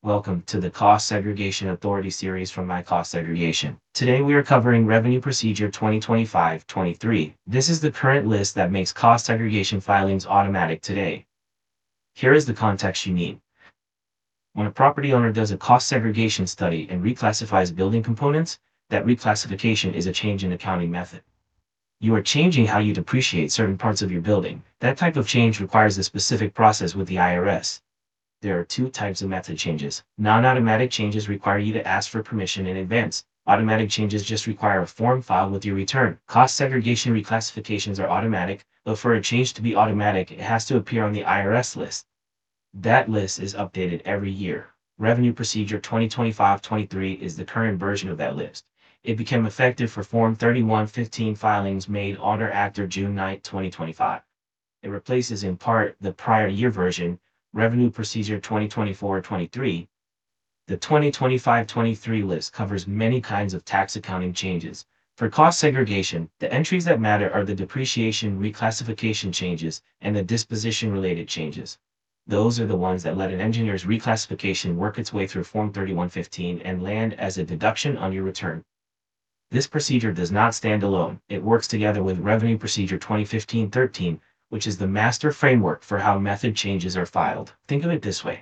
Welcome to the Cost Segregation Authority series from My Cost Segregation. Today we are covering Revenue Procedure 2025-23. This is the current list that makes cost segregation filings automatic today. Here is the context you need. When a property owner does a cost segregation study and reclassifies building components, that reclassification is a change in accounting method. You are changing how you depreciate certain parts of your building. That type of change requires a specific process with the IRS. There are two types of method changes. Non-automatic changes require you to ask for permission in advance. Automatic changes just require a form filed with your return. Cost segregation reclassifications are automatic, but for a change to be automatic, it has to appear on the IRS list. That list is updated every year. Revenue Procedure 2025-23 is the current version of that list. It became effective for Form 3115 filings made on or after June 9, 2025. It replaces in part the prior year version, Revenue Procedure 2024-23. The 2025-23 list covers many kinds of tax accounting changes. For cost segregation, the entries that matter are the depreciation reclassification changes and the disposition-related changes. Those are the ones that let an engineer's reclassification work its way through Form 3115 and land as a deduction on your return. This procedure does not stand alone. It works together with Revenue Procedure 2015-13, which is the master framework for how method changes are filed. Think of it this way.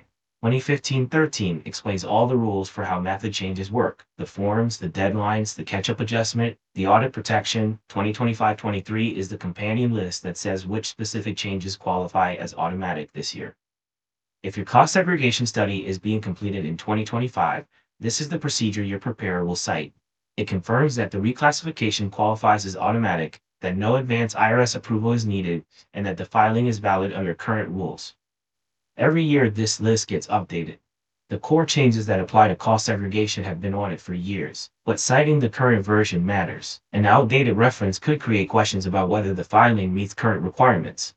2015-13 explains all the rules for how method changes work, the forms, the deadlines, the catch-up adjustment, the audit protection. 2025-23 is the companion list that says which specific changes qualify as automatic this year. If your cost segregation study is being completed in 2025, this is the procedure your preparer will cite. It confirms that the reclassification qualifies as automatic, that no advance IRS approval is needed, and that the filing is valid under current rules. Every year this list gets updated. The core changes that apply to cost segregation have been on it for years, but citing the current version matters. An outdated reference could create questions about whether the filing meets current requirements.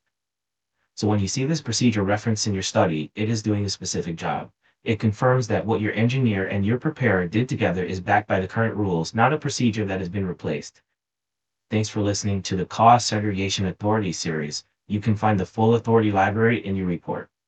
So when you see this procedure referenced in your study, it is doing a specific job. It confirms that what your engineer and your preparer did together is backed by the current rules, not a procedure that has been replaced. Thanks for listening to the Cost Segregation Authority series. You can find the full authority library in your report.